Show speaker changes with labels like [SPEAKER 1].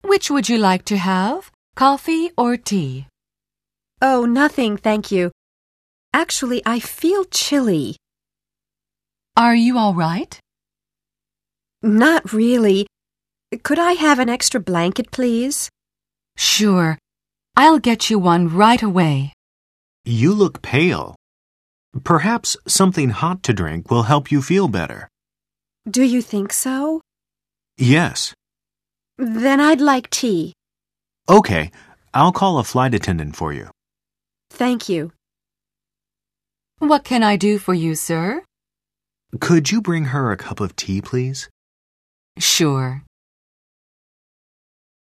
[SPEAKER 1] Which would you like to have? Coffee or tea?
[SPEAKER 2] Oh, nothing, thank you. Actually, I feel chilly.
[SPEAKER 1] Are you all right?
[SPEAKER 2] Not really. Could I have an extra blanket, please?
[SPEAKER 1] Sure. I'll get you one right away.
[SPEAKER 3] You look pale. Perhaps something hot to drink will help you feel better.
[SPEAKER 2] Do you think so?
[SPEAKER 3] Yes.
[SPEAKER 2] Then I'd like tea.
[SPEAKER 3] Okay, I'll call a flight attendant for you.
[SPEAKER 2] Thank you.
[SPEAKER 1] What can I do for you, sir?
[SPEAKER 3] Could you bring her a cup of tea, please?
[SPEAKER 1] Sure.